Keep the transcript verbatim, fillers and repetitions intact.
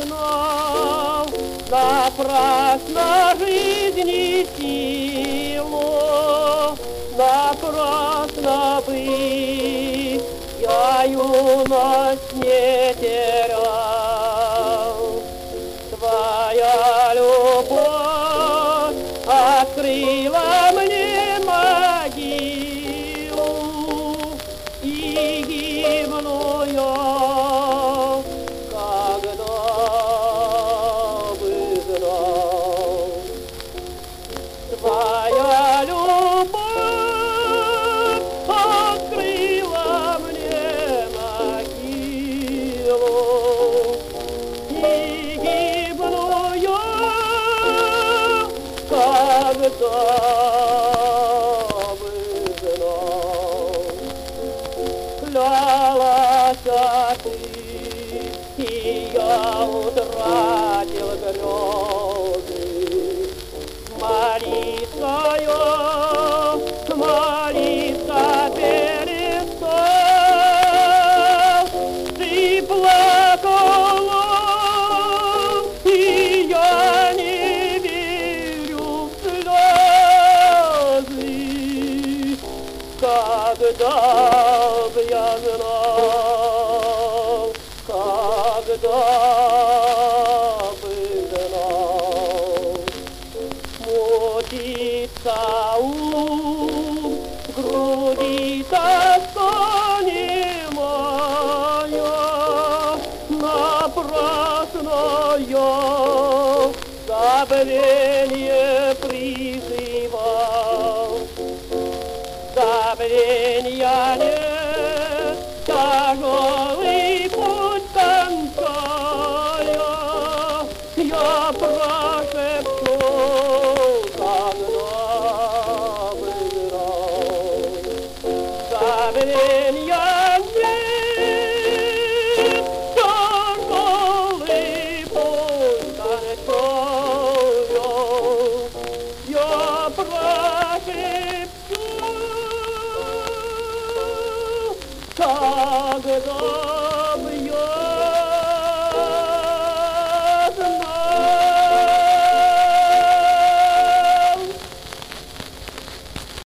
гнал напрасно жизни силу, напрасно бы я юность не терял. Твоя любовь открыла мне могилу, и гибну я, когда бы знал. Твоя любовь открыла мне могилу, и гибну я, когда бы знал. Клялась ты, и я утратил грезы. Молиться я, молиться перестал. Ты плакала, и я не верю в слезы. Когда бы я знал, когда бы знал, мутится ум, в груди тоска немая, напрасно я забвенье призывал. Забвенья нет, тяжелый путь кончая, я прошепчу, когда бы знал. Забвенья нет, тяжелый путь кончая, я прошепчу, когда